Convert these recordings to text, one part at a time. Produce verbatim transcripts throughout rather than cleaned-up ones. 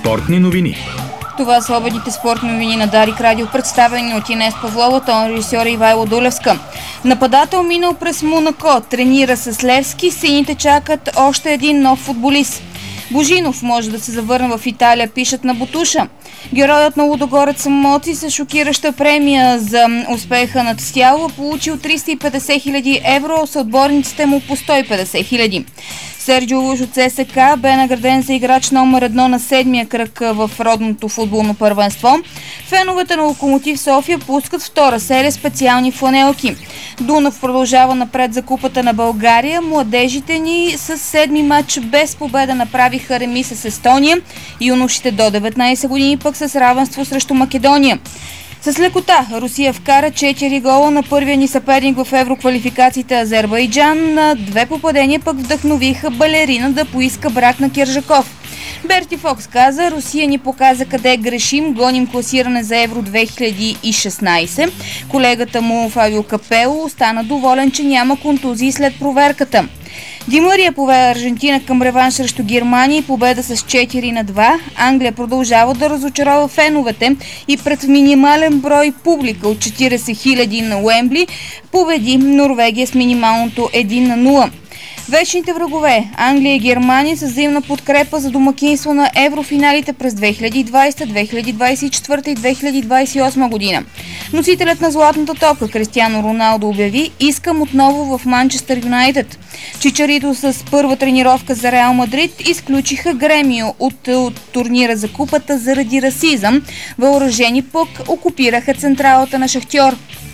Спортни новини. Това са обедните спортни новини на Дарик Радио, представени от Инес Павлова, тон режисьор Ивайло Дулевска. Нападател минал през Монако, тренира с Левски, сините чакат още един нов футболист. Божинов може да се завърне в Италия, пишат на Бутуша. Героят на Лудогорец Моци с шокираща премия за успеха над Стяла получил триста и петдесет хиляди евро, съотборниците му по сто и петдесет хиляди. Серджио Луж от ЦСКА бе награден за играч номер едно на седмия кръг в родното футболно първенство. Феновете на Локомотив София пускат втора серия специални фланелки. Дунав продължава напред за Купата на България. Младежите ни с седми матч без победа направиха реми с Естония. Юношите до деветнайсет години пък с равенство срещу Македония. С лекота Русия вкара четири гола на първия ни съперник в евроквалификациите Азербайджан. На две попадения пък вдъхновиха балерина да поиска брак на Киржаков. Берти Фокс каза: Русия ни показа къде грешим, гоним класиране за Евро две хиляди и шестнайсет. Колегата му Фабио Капело остана доволен, че няма контузии след проверката. Ди Мария поведе Аржентина към реванш срещу Германия и победа с четири на два. Англия продължава да разочарова феновете и пред минимален брой публика от четирийсет хиляди на Уембли победи Норвегия с минималното едно на нула. Вечните врагове Англия и Германия с взаимна подкрепа за домакинство на еврофиналите през две хиляди и двайсета, две хиляди двайсет и четвърта и две хиляди двайсет и осма година. Носителят на златната топка Кристиано Роналдо обяви: искам отново в Манчестър Юнайтед. Чичарито с първа тренировка за Реал Мадрид изключиха Гремио от, от турнира за купата заради расизъм. Въоръжени пък окупираха централата на Шахтьор.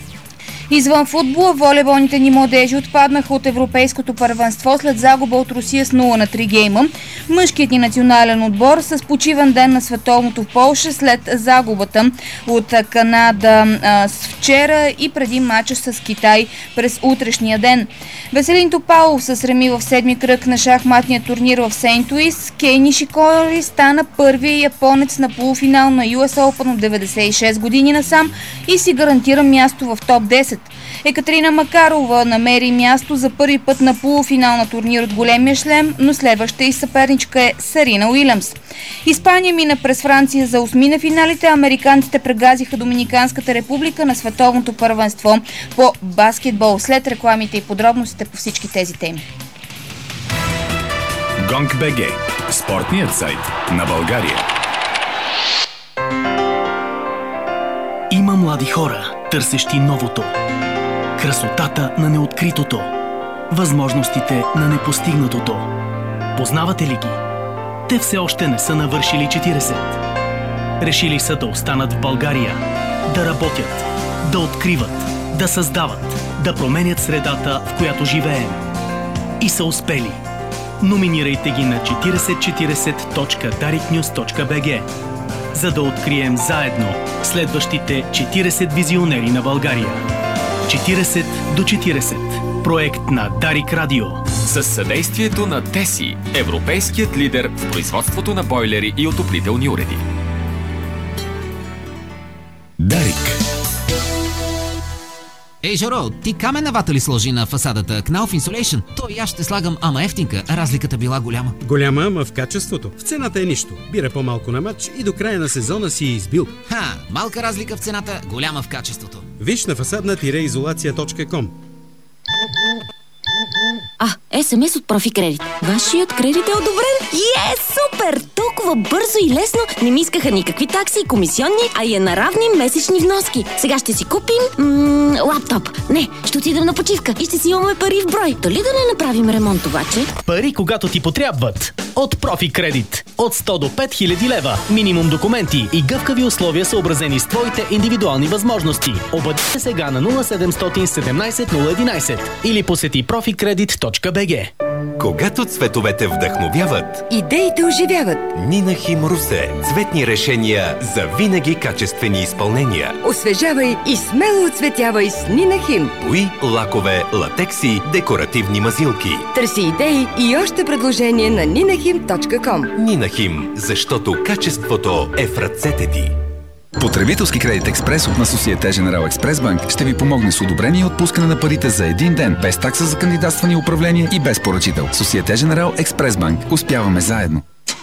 Извън футбола, волейболните ни младежи отпаднаха от европейското първенство след загуба от Русия с нула на три гейма. Мъжкият ни национален отбор с почивен ден на световното в Полша след загубата от Канада а, с вчера и преди мача с Китай през утрешния ден. Веселин Топалов с реми в седми кръг на шахматния турнир в Сейнт Луис. Кей Нишикори стана първият японец на полуфинал на Ю Ес Open от деветдесет и шест години насам и си гарантира място в топ десет. Екатерина Макарова намери място за първи път на полуфинал на турнир от големия шлем, но следваща и съперничка е Серина Уилямс. Испания мина през Франция за осми на финалите, американците прегазиха Доминиканската република на световното първенство по баскетбол. След рекламите и подробностите по всички тези теми. Гонг БГ – спортният сайт на България. Има млади хора, търсещи новото, красотата на неоткритото, възможностите на непостигнатото. Познавате ли ги? Те все още не са навършили четирийсет. Решили са да останат в България, да работят, да откриват, да създават, да променят средата, в която живеем. И са успели. Номинирайте ги на четирийсет четирийсет точка дарик нюз точка би джи, за да открием заедно следващите четирийсет визионери на България. четирийсет до четирийсет. Проект на Дарик Радио. С съдействието на Теси, европейският лидер в производството на бойлери и отоплителни уреди. Дарик. Ей, Жоро, ти камена вата ли сложи на фасадата? Knauf Insulation? То и аз ще слагам, ама ефтинка. Разликата била голяма. Голяма, ама в качеството. В цената е нищо. Бира по-малко на матч и до края на сезона си избил. Ха, малка разлика в цената, голяма в качеството. Виж на фасадна изолация точка ком. А, ес ем ес от Профикредит. Вашият кредит е одобрен. Е, супер! Толкова бързо и лесно. Не ми искаха никакви такси и комисионни, а и е на равни месечни вноски. Сега ще си купим м- лаптоп. Не, ще отидем на почивка и ще си имаме пари в брой. Дали да не направим ремонт обаче? Пари, когато ти потрябват. От Профикредит. От сто до пет хиляди лева. Минимум документи и гъвкави условия, съобразени с твоите индивидуални възможности. Обадете сега на нула седемстотин седемнайсет нула единайсет или посети профикредит точка би джи. Когато цветовете вдъхновяват, идеите оживяват. Нинахим Русе. Цветни решения за винаги качествени изпълнения. Освежавай и смело оцветявай с Нинахим. Бои, лакове, латекси, декоративни мазилки. Търси идеи и още предложения на нинахим точка ком. Нинахим, защото качеството е в ръцете ти. Потребителски кредит Експрес от на Société Générale Express Bank ще ви помогне с одобрение и отпускане на парите за един ден, без такса за кандидатстване и управление и без поръчител. Société Générale Express Bank. Успяваме заедно.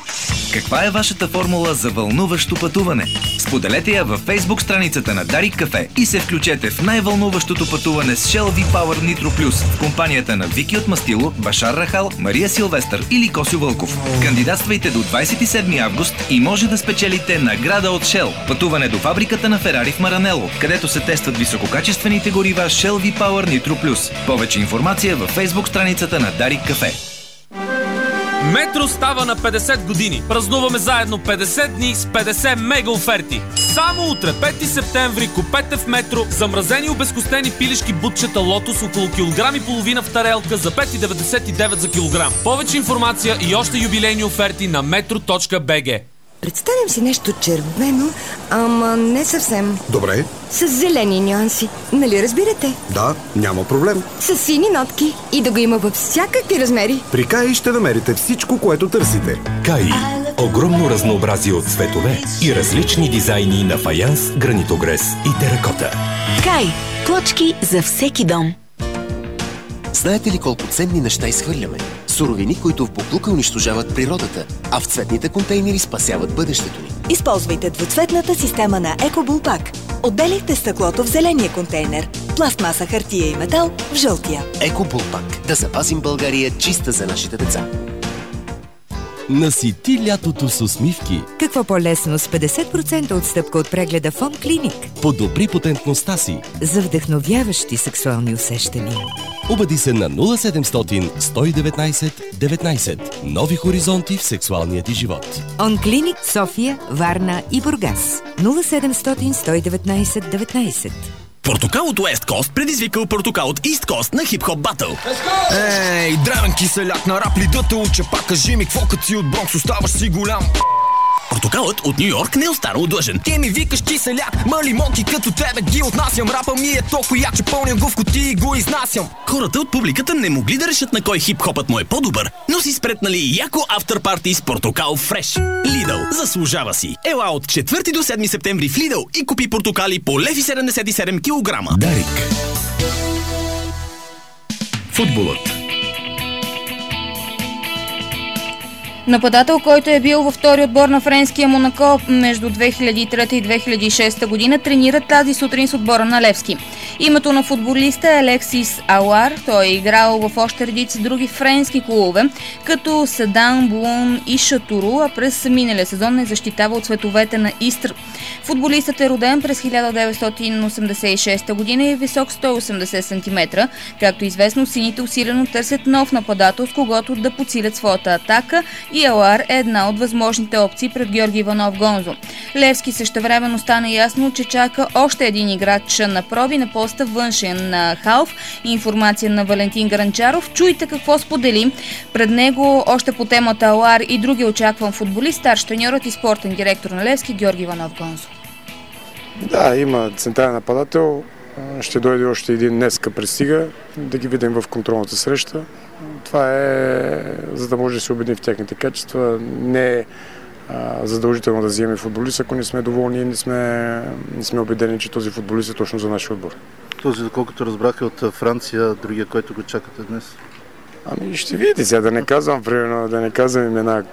Каква е вашата формула за вълнуващо пътуване? Споделете я във Facebook страницата на Дарик Кафе и се включете в най-вълнуващото пътуване с Shell V-Power Nitro Plus в компанията на Вики от Мастило, Башар Рахал, Мария Силвестър или Косю Вълков. Кандидатствайте до двадесет и седми август и може да спечелите награда от Shell. Пътуване до фабриката на Ферари в Маранело, където се тестват висококачествените горива Shell V-Power Nitro Plus. Повече информация във Facebook страницата на Дарик Кафе. Метро става на петдесет години. Празнуваме заедно петдесет дни с петдесет мега оферти. Само утре, пети септември, купете в Метро замразени обезкостени пилешки бутчета Лотос около килограм и половина в тарелка за пет деветдесет и девет за килограм. Повече информация и още юбилейни оферти на метро точка би джи. Представям си нещо червено, ама не съвсем. Добре. С зелени нюанси. Нали разбирате? Да, няма проблем. С сини нотки и да го има във всякакви размери. При Каи ще намерите всичко, което търсите. Каи. Огромно разнообразие от цветове и различни дизайни на фаянс, гранитогрес и теракота. Каи. Плочки за всеки дом. Знаете ли колко ценни неща изхвърляме? Суровини, които в боклука унищожават природата, а в цветните контейнери спасяват бъдещето ни. Използвайте двуцветната система на Екобулпак. Отделяйте стъклото в зеления контейнер, пластмаса, хартия и метал в жълтия. Екобулпак. Да запазим България чиста за нашите деца. Насити лятото с усмивки. Какво по-лесно с петдесет процента отстъпка от прегледа Фон Клиник? Подобри потентността си. За вдъхновяващи сексуални усещания. Обади се на нула седемстотин сто и деветнайсет деветнайсет. Нови хоризонти в сексуалния ти живот. Он Клиник София, Варна и Бургас. нула седемстотин сто и деветнайсет деветнайсет. Портокал от Уест Кост предизвикал портокал от Ист Кост на хип-хоп батъл. Ей, древен киселяк на рап ли да те уча, пак кажи ми, какво като си от Бронкс, оставаш си голям. Портокалът от Ню Йорк не е останал длъжен. Ти ми викаш киселяк, ма лимонки като тебе ги отнасям. Рапа ми е толкова як, че пълня го в кутии и го изнасям. Хората от публиката не могли да решат на кой хип-хопът му е по-добър, но си спретнали яко афтърпарти с Портокал Фреш. Лидъл заслужава си. Ела от четвърти до седми септември в Лидъл и купи портокали по лев и седемдесет и седем килограма. Дарик. Футболът. Нападател, който е бил във втори отбор на френския Монако между две хиляди и трета и две хиляди и шеста година, тренира тази сутрин с отбора на Левски. Името на футболиста е Алексис Ауар. Той е играл в още редица други френски клубове, като Седан, Булон и Шатуру, а през миналия сезон е защитавал от цветовете на Истър. Футболистът е роден през хиляда деветстотин осемдесет и шеста година и е висок сто и осемдесет сантиметра. Както известно, сините усилено търсят нов нападател, с когото да подсилят своята атака, и Ауар е една от възможните опции пред Георги Иванов Гонзо. Левски същевременно стана ясно, че чака още един играч на проби на поста външен на халф. Информация на Валентин Гранчаров. Чуйте какво сподели пред него още по темата Ауар и други очакван футболист, старш треньорът и спортен директор на Левски Георги Иванов Гонзо. Да, има централен нападател. Ще дойде още един днеска пристига, да ги видим в контролната среща. Това е за да може да се убедим в техните качества. Не е задължително да вземем футболист, ако не сме доволни и не сме, не сме убедени, че този футболист е точно за нашия отбор. Този, доколкото разбрах, е от Франция, другия, който го чакате днес? Ами ще видите сега, да не казвам, примерно, да не казвам имена.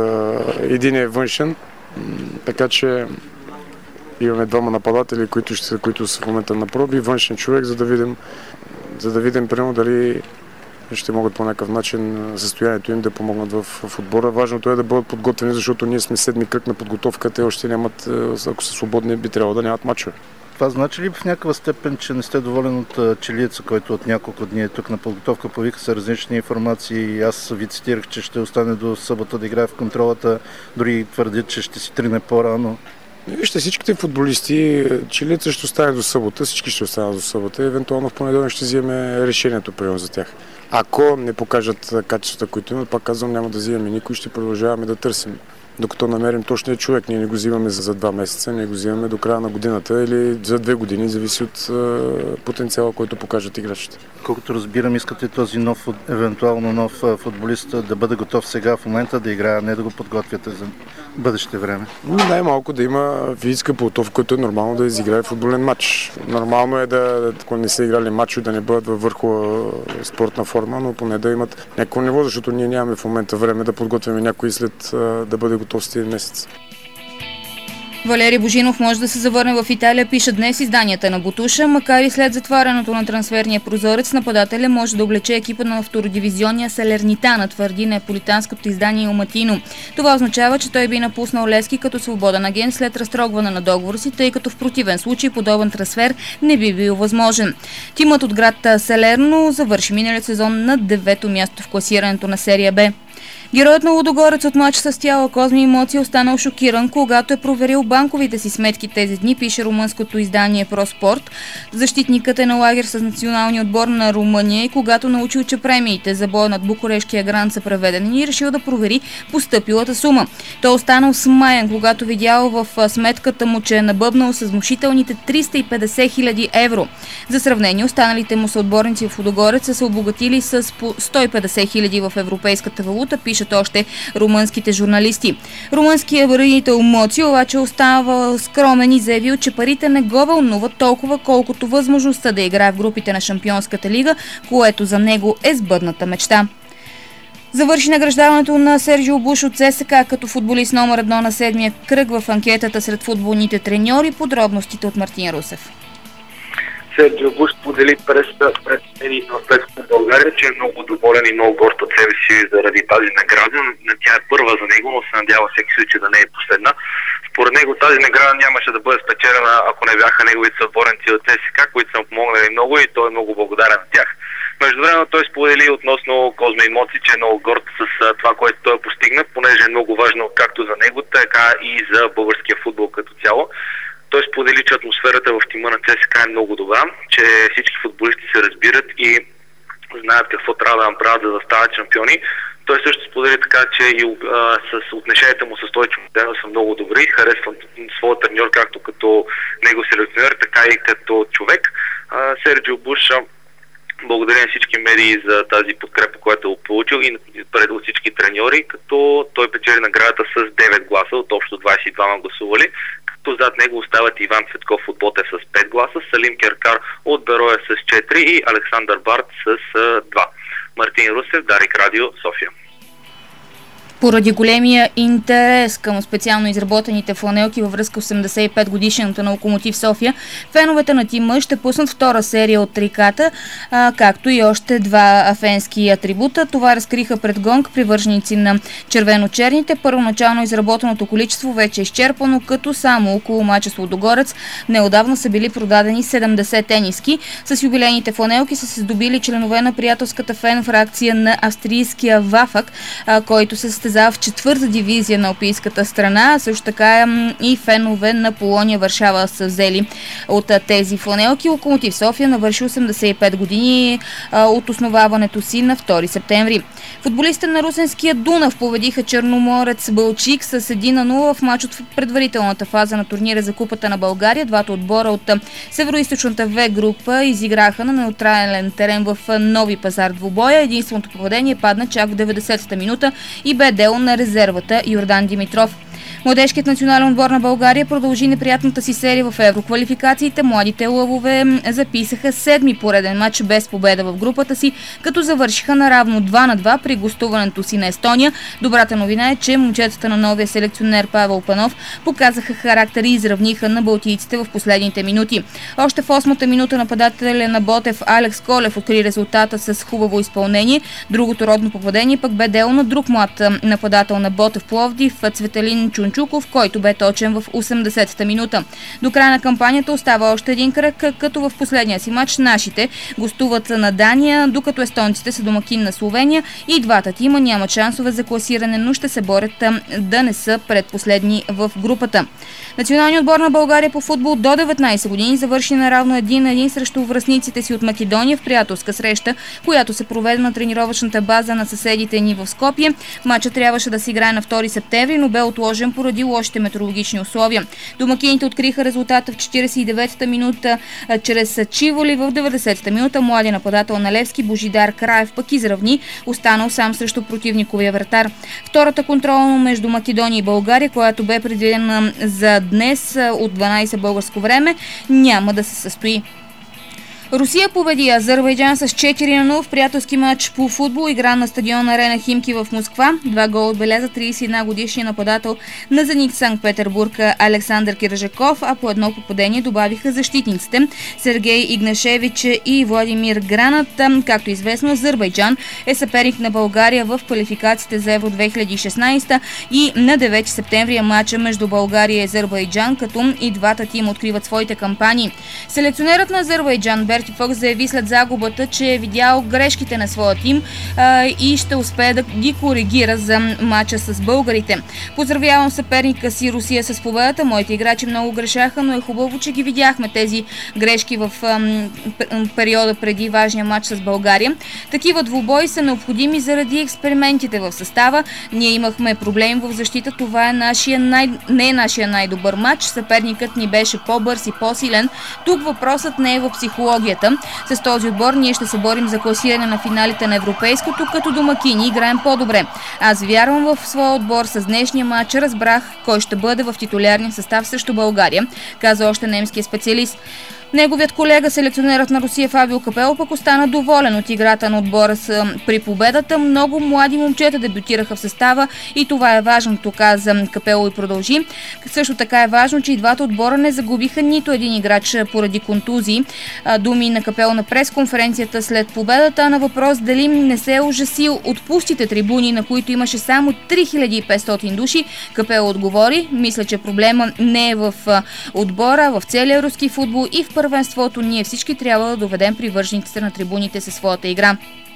Един е външен, така че имаме двама нападатели, които, ще, които са в момента на проби, външен човек, за да видим, за да видим примерно дали ще могат по някакъв начин състоянието им да помогнат в, в отбора. Важното е да бъдат подготвени, защото ние сме седми кръг на подготовка, те още нямат, ако са свободни, би трябвало да нямат мачове. Това значи ли в някаква степен, че не сте доволен от чилиеца, който от няколко дни е тук на подготовка, повиха се различни информации. Аз ви цитирах, че ще остане до събота да играе в контролата, дори твърдят, че ще си тръгне по-рано. Вижте, всичките футболисти, чилиеца ще остане до събота, всички ще останат до събота, евентуално в понеделник ще вземе решението прием за тях. Ако не покажат качествата, които имат, пак казвам, няма да взимаме никой, ще продължаваме да търсим. Докато намерим точния човек, ние не го взимаме за два месеца, ние го взимаме до края на годината или за две години, зависи от е, потенциала, който покажат играчите. Колкото разбирам, искате този нов, евентуално нов футболист да бъде готов сега в момента да играе, не да го подготвяте за бъдеще време? Най-малко да има физическа подготовка, което е нормално да изиграе футболен матч. Нормално е да, ако не са играли матчове, да не бъдат във върхова спортна форма, но поне да имат някакво ниво, защото ние нямаме в момента време да подготвяме някой след да бъде готов готовности месец. Валери Божинов може да се завърне в Италия, пише днес изданията на Бутуша. Макар и след затварянето на трансферния прозорец, нападателя може да облече екипа на втородивизионния Салернитана, твърди неаполитанското издание Il Mattino. Това означава, че той би напуснал Лески като свободен агент след разтрогване на договора си, тъй като в противен случай подобен трансфер не би бил възможен. Тимът от град Салерно завърши миналият сезон на девето място в класирането на серия Б. Героят на Лудогорец от мач с Тяла Козми Имоци е останал шокиран, когато е проверил банковите си сметки тези дни, пише румънското издание Проспорт. Защитникът е на лагер с националния отбор на Румъния и когато научил, че премиите за бой над Букурешкия гранд са преведени, решил да провери постъпилата сума. Той останал смаян, когато видял в сметката му, че е набъбнал с внушителните триста и петдесет хиляди евро. За сравнение, останалите му съотборници в Лудогорец са се обогатили с по сто и петдесет хиляди в европейската валута, пише още румънските журналисти. Румънският бранител Моци обаче остава скромен и заявил, че парите не го вълнуват толкова, колкото възможността да играе в групите на Шампионската лига, което за него е сбъдната мечта. Завърши награждаването на Серджио Буш от ЦСКА като футболист номер едно на седмия кръг в анкетата сред футболните треньори. Подробностите от Мартин Русев. Серджио Буш сподели през пред медиите в Петър България, че е много доволен и много горд от себе си заради тази награда. Тя е първа за него, но се надява всеки случай да не е последна. Според него тази награда нямаше да бъде спечелена, ако не бяха неговите съотборници от ЦСКА, които са помогнали много и той е много благодарен на тях. Междувременно той сподели относно Козма Имоци, че е много горд с това, което той е постигнат, понеже е много важно както за него, така и за българския футбол като цяло. Той сподели, че атмосферата в тима на ЦСКА е много добра, че всички футболисти се разбират и знаят какво трябва да направят, за да стават шампиони. Той също сподели така, че и а, с отношенията му с Стойчо Младенов са много добри. Харесвам своя треньор както като него селекционер, така и като човек. А, Серджио Буш благодаря на всички медии за тази подкрепа, която е получил и пред от всички треньори, като той печели наградата с девет гласа от общо двадесет и двама гласували, като зад него остават Иван Цветков от Ботев с пет гласа, Салим Керкар от Бероя с четири и Александър Барт с два. Мартин Русев, Дарик Радио, София. Поради големия интерес към специално изработените фланелки във връзка осемдесет и пет годишната на Локомотив София, феновете на тима ще пуснат втора серия от триката, а, както и още два афенски атрибута. Това разкриха пред Гонг привърженици на червено-черните. Първоначално изработеното количество вече е изчерпано, като само около мача с Лудогорец неодавна са били продадени седемдесет тениски. С юбилейните фланелки са се здобили членове на приятелската фен фракция на австрийския Вафак, а, който се състезава в четвърта дивизия на алпийската страна, а също така и фенове на Полония Варшава са взели от тези фланелки. Локомотив София навърши осемдесет и пет години а, от основаването си на втори септември. Футболистите на русенския Дунав победиха Черноморец Балчик с едно на нула в мач от предварителната фаза на турнира за Купата на България. Двата отбора от Североизточната В група изиграха на неутрален терен в Нови Пазар двубоя. Единственото попадение падна чак в деветдесетата минута и бе дело на резервата Йордан Димитров. Младежкият национален отбор на България продължи неприятната си серия в евроквалификациите. Младите лъвове записаха седми пореден матч без победа в групата си, като завършиха наравно два на два при гостуването си на Естония. Добрата новина е, че момчетата на новия селекционер Павел Панов показаха характер и изравниха на балтийците в последните минути. Още в осмата минута нападателя на Ботев Алекс Колев откри резултата с хубаво изпълнение. Другото родно попадение пък бе дело на друг млад нападател на Ботев Пловдив Цветелин Чунчуков, който бе точен в осемдесетата минута. До края на кампанията остава още един кръг, като в последния си матч нашите гостуват на Дания, докато естонците са домакин на Словения и двата тима нямат шансове за класиране, но ще се борят да не са предпоследни в групата. Националният отбор на България по футбол до деветнадесет години завърши наравно един на един срещу връстниците си от Македония в приятелска среща, която се проведе на тренировъчната база на съседите ни в Скопие. Матчът трябваше да се играе на втори септември, но бе отложен поради лошите метеорологични условия. Домакините откриха резултата в четиридесет и деветата минута чрез Чиволи. В деветдесетата минута млади нападател на Левски Божидар Краев пък изравни, останал сам срещу противниковия вратар. Втората контролна между Македония и България, която бе предвидена за днес от дванадесет българско време, няма да се състои. Русия победи Азербайджан с четири на нула в приятелски матч по футбол, игран на стадион Арена Химки в Москва. Два гола отбеляза тридесет и една годишния нападател на Зенит Санкт-Петербург Александър Киржаков, а по едно попадение добавиха защитниците Сергей Игнашевич и Владимир Гранат. Както известно, Азербайджан е съперник на България в квалификациите за Евро две хиляди и шестнадесета и на девети септември е матча между България и Азербайджан, като и двата тима откриват своите кампании. Селекционерът на Азербайджан Берти Фокс заяви след загубата, че е видял грешките на своя тим а, и ще успее да ги коригира за матча с българите. Поздравявам съперника си Русия с победата. Моите играчи много грешаха, но е хубаво, че ги видяхме тези грешки в ам, периода преди важния матч с България. Такива двубои са необходими заради експериментите в състава. Ние имахме проблеми в защита. Това е нашия най... не е нашия най-добър матч. Съперникът ни беше по-бърз и по-силен. Тук въпросът не е в психологията. С този отбор ние ще се борим за класиране на финалите на европейското, като домакини играем по-добре. Аз вярвам в своя отбор. С днешния матч разбрах кой ще бъде в титулярния състав срещу България, каза още немския специалист. Неговият колега, селекционерът на Русия Фабио Капело, пък остана доволен от играта на отбора с, при победата. Много млади момчета дебютираха в състава и това е важното, каза Капело и продължи. Също така е важно, че и двата отбора не загубиха нито един играч поради контузии. Думи на Капело на пресконференцията след победата. На въпрос дали не се е ужасил от пустите трибуни, на които имаше само три хиляди и петстотин души, Капело отговори: мисля, че проблема не е в отбора, в целия руски футбол и в първенството. Ние всички трябва да доведем привържениците на трибуните със своята игра.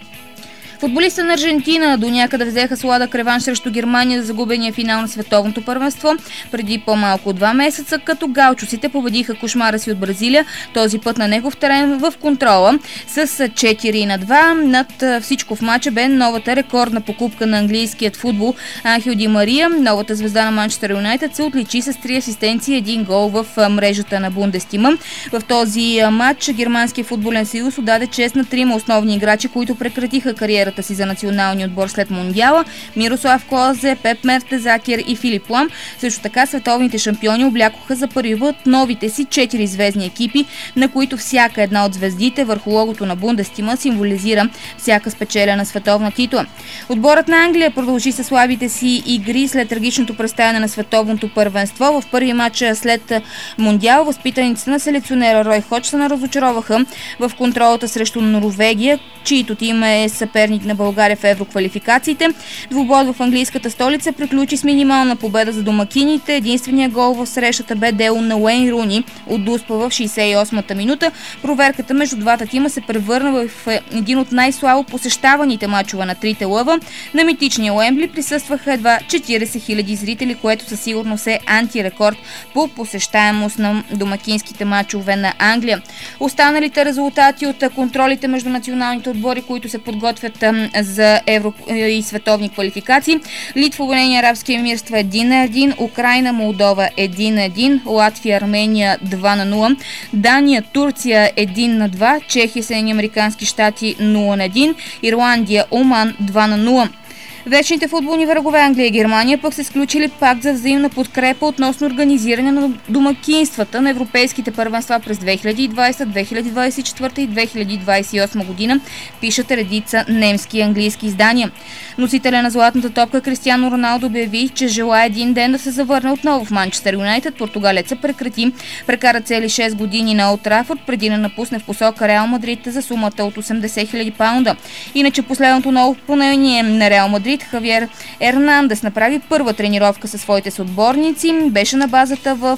Футболистът на Аржентина до някъде взеха сладък реванш срещу Германия за загубения финал на световното първенство преди по-малко от два месеца, като галчусите победиха кошмара си от Бразилия, този път на негов терен в контрола с четири на два. Над всичко в матча бе новата рекордна покупка на английският футбол Анхел Ди Мария. Новата звезда на Манчестър Юнайтед се отличи с три асистенции и един гол в мрежата на Бундестима. В този матч Германския футболен съюз отдаде чест на трима основни играчи, които прекратиха кариерата си за националния отбор след Мондиала: Мирослав Клозе, Пеп Мертезакер и Филип Лам. Също така световните шампиони облякоха за първи път новите си четири звездни екипи, на които всяка една от звездите върху логото на Бундестима символизира всяка спечелена световна титла. Отборът на Англия продължи със слабите си игри след трагичното представяне на световното първенство. В първи матч след Мондиал възпитаниците на селекционера Рой Ходжсън разочароваха в контролата срещу Норвегия, чието тим е съперник на България в евроквалификациите. Двубой в английската столица приключи с минимална победа за домакините. Единственият гол в срещата бе дело на Уейн Руни от Дуспа в шейсет и осмата минута. Проверката между двата тима се превърна в един от най-слабо посещаваните мачове на трите лъва. На митичния Уембли присъстваха едва четиридесет хиляди зрители, което със сигурност е антирекорд по посещаемост на домакинските мачове на Англия. Останалите резултати от контролите между националните отбори, които се подготвят за евро и световни квалификации: Литва, Обединени арабски емирства един на един, Украйна, Молдова един на един, Латвия, Армения два на нула, Дания, Турция един на два, Чехия, Съединени американски щати нула на един, Ирландия, Оман два на нула. Вечните футболни врагове Англия и Германия пък се сключили пакт за взаимна подкрепа относно организиране на домакинствата на европейските първенства през две хиляди и двадесета, две хиляди двадесет и четвърта и две хиляди двадесет и осма година, пишат редица немски и английски издания. Носителя на златната топка Кристиано Роналдо обяви, че желая един ден да се завърне отново в Манчестър Юнайтед. Португалеца прекрати прекара цели шест години на Олд Трафорд преди да напусне в посока Реал Мадрид за сумата от осемдесет хиляди паунда. Иначе последното ново попълнение на Реал Мадрид, Хавиер Ернандес, направи първа тренировка със своите съотборници. Беше на базата в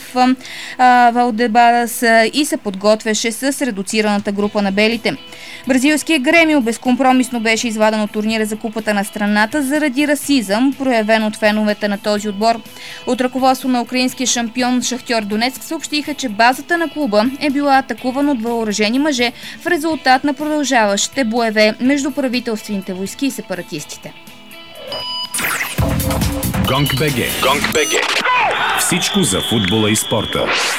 а, Валдебарас и се подготвяше с редуцираната група на белите. Бразилският Гремио безкомпромисно беше изваден от турнира за купата на страната заради расизъм, проявен от феновете на този отбор. От ръководство на украинския шампион Шахтьор Донецк съобщиха, че базата на клуба е била атакувана от въоръжени мъже в резултат на продължаващите боеве между правителствените войски и сепаратистите. Гонг БГ. Гонг БГ. Всичко за футбола и спорта.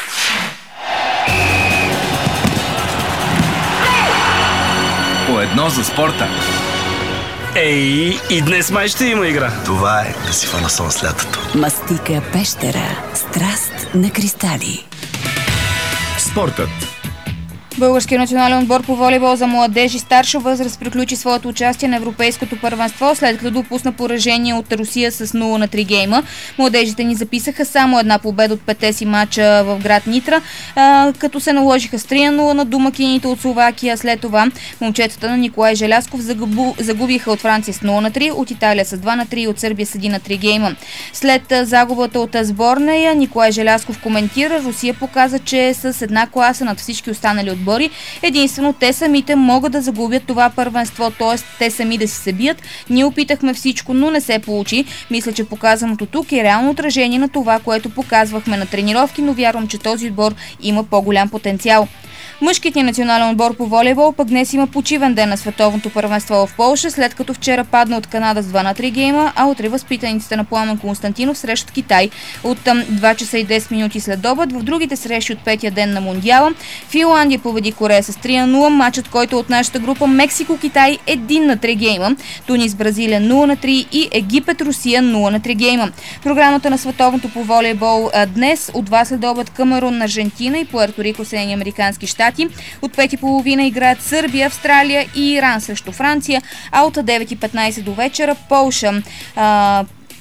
По едно за спорта. Ей, и днес май ще има игра. Това е да си фанасон с лятото. Мастика Пещера. Страст на кристали. Спортът. Българският национален отбор по волейбол за младежи старша възраст приключи своето участие на Европейското първенство, след като допусна поражение от Русия с нула на три гейма. Младежите ни записаха само една победа от петте си мача в град Нитра, като се наложиха с три на нула на домакините от Словакия. След това момчетата на Николай Желязков загубиха от Франция с нула на три, от Италия с два на три и от Сърбия с един на три гейма. След загубата от сборная, Николай Желязков коментира: Русия показа, че е с една класа над всички останали отбори. Единствено те самите могат да загубят това първенство, т.е. те сами да си се бият. Ние опитахме всичко, но не се получи. Мисля, че показаното тук е реално отражение на това, което показвахме на тренировки, но вярвам, че този отбор има по-голям потенциал. Мъжкият ни национален отбор по волейбол пък днес има почивен ден на световното първенство в Полша, след като вчера падна от Канада с два на три гейма, а утре възпитаниците на Пламен Константинов срещат Китай от два часа и десет минути след обед. В другите срещи от петия ден на Мондиала Финландия победи Корея с три на нула, матчът, който от нашата група Мексико-Китай един на три гейма, Тунис Бразилия нула на три и Египет Русия нула на три гейма. Програмата на световното по волейбол днес от два след обед Камерун, Аржентина и Пуерто Рико, Съединени американски щати. От пет и половина играят Сърбия, Австралия и Иран срещу Франция, а от девет и петнайсет до вечера Полша а,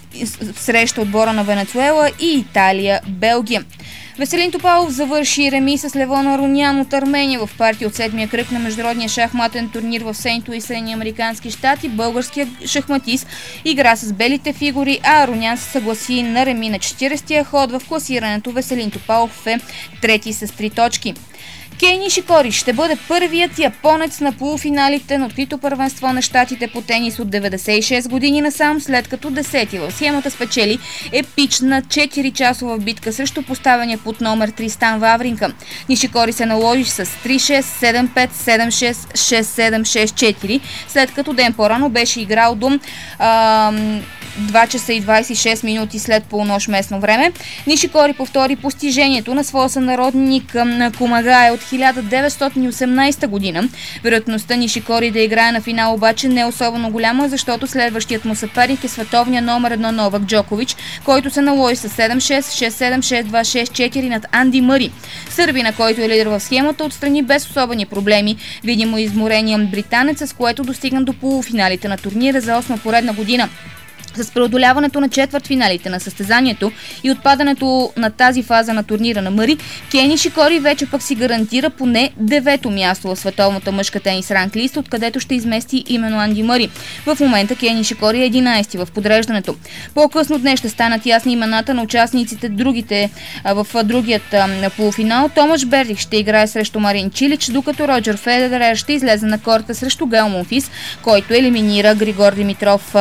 среща отбора на Венецуела и Италия, Белгия. Веселин Топалов завърши реми с Левон Арунян от Армения в партия от седмия кръг на международния шахматен турнир в Сейнт Луис, Съединени американски щати. Българският шахматист игра с белите фигури, а Арунян се съгласи на реми на четиридесетия ход. В класирането Веселин Топалов е трети с три точки. Кей Нишикори ще бъде първият японец на полуфиналите на открито първенство на щатите по тенис от деветдесет и шест години насам, след като десети в схемата спечели епична четири часова битка срещу поставения под номер Тристан Вавринка. Нишикори се наложи с три шест, седем пет, седем шест, шест седем, шест четири, след като ден по-рано беше играл до а, два часа и двайсет и шест минути след полунощ местно време. Нишикори повтори постижението на своя сънародник Кумагая от хиляда деветстотин и осемнайсета година. Вероятността Нишикори да играе на финал обаче не е особено голяма, защото следващият му съперник е световният номер едно Новак Джокович, който се наложи с седем шест, шест седем, шест два, шест четири над Анди Мъри. Сърбина, който е лидер в схемата, отстрани без особени проблеми видимо изморения британец, с което достигна до полуфиналите на турнира за осма поредна година. С преодоляването на четвъртфиналите на състезанието и отпадането на тази фаза на турнира на Мъри, Кей Нишикори вече пък си гарантира поне девето място в световната мъжка тенис ранглист, откъдето ще измести именно Анди Мъри. В момента Кей Нишикори е единайсети в подреждането. По-късно днес ще станат ясни имената на участниците другите, в другият полуфинал. Томаш Бердих ще играе срещу Марин Чилич, докато Роджер Федерер ще излезе на корта срещу Гео Монфис, който елиминира Григор Димитров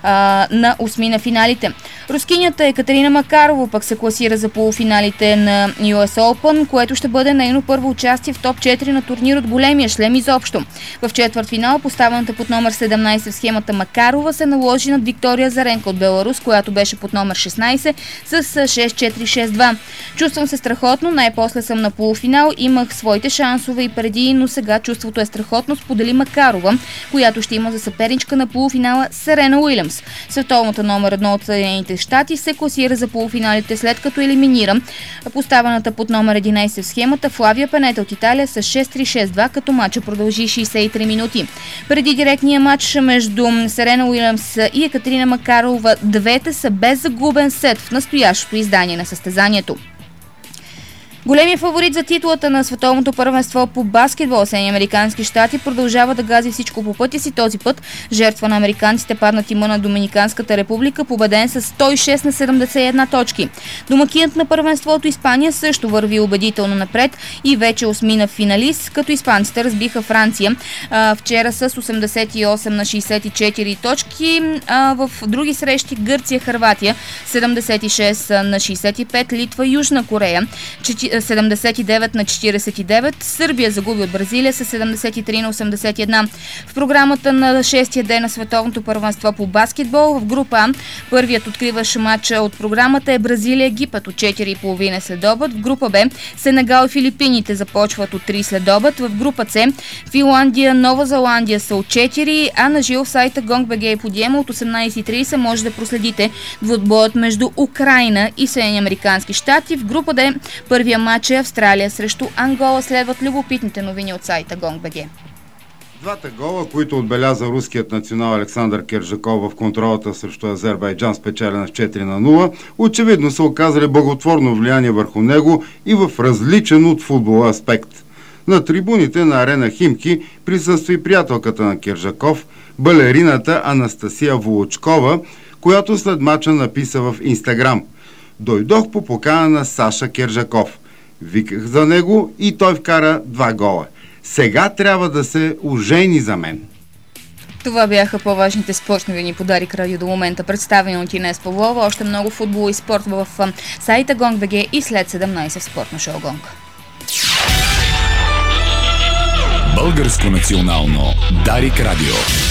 а, на осми на финалите. Рускинята Екатерина Макарова пък се класира за полуфиналите на Ю Ес Open, което ще бъде нейно първо участие в топ четири на турнир от големия шлем изобщо. В четвъртфинал, поставената под номер седемнайсет в схемата Макарова, се наложи над Виктория Заренко от Беларус, която беше под номер шестнайсет с шест четири, шест два. Чувствам се страхотно, най-после съм на полуфинал, имах своите шансове и преди, но сега чувството е страхотно, сподели Макарова, която ще има за съперничка на полуфинала Серена Уилямс. Световната номер едно от Съединените щати се класира за полуфиналите, след като елиминира поставената под номер единайсет в схемата Флавия Пенета от Италия с шест три, шест два, като матча продължи шейсет и три минути. Преди директния матч между Серена Уилямс и Екатерина Макарова, двете са без загубен сет в настоящото издание на състезанието. Големият фаворит за титулата на световното първенство по баскетбол Съединени американски щати продължава да гази всичко по пътя си. Този път жертва на американците падна тима на Доминиканската република, победен с сто и шест на седемдесет и една точки. Домакинът на първенството Испания също върви убедително напред и вече осмина финалист, като испанците разбиха Франция а, вчера с осемдесет и осем на шейсет и четири точки. А, в други срещи Гърция, Хърватия седемдесет и шест на шейсет и пет, Литва, Южна Корея седемдесет и девет на четирийсет и девет, Сърбия загуби от Бразилия с седемдесет и три на осемдесет и една. В програмата на шестия ден на световното първенство по баскетбол в група А първият откриващ матч от програмата е Бразилия-Египет от четири и половина след обед. В група Б Сенегал и Филипините започват от три след обед. В група С Финландия, Нова Зеландия са от четири, а на живо в сайта Гонг.бг и подиема от осемнайсет и трийсет може да проследите двудбоят между Украйна и Съединени американски щати. В група Д първия матча Австралия срещу Ангола следват любопитните новини от сайта Гонг.бг. Двата гола, които отбеляза руският национал Александър Кержаков в контролата срещу Азербайджан, спечелена с четири на нула, очевидно са оказали благотворно влияние върху него и в различен от футбола аспект. На трибуните на арена Химки присъства и приятелката на Кержаков, балерината Анастасия Волочкова, която след мача написа в Инстаграм: "Дойдох по покана на Саша Кержаков. Виках за него и той вкара два гола. Сега трябва да се ожени за мен." Това бяха по-важните спортни новини по Дарик Радио до момента, представени от Инес Павлова. Още много футбол и спорт в сайта Гонг.бг и след седемнайсет в спортно шоу Гонг. Българско национално Дарик Радио.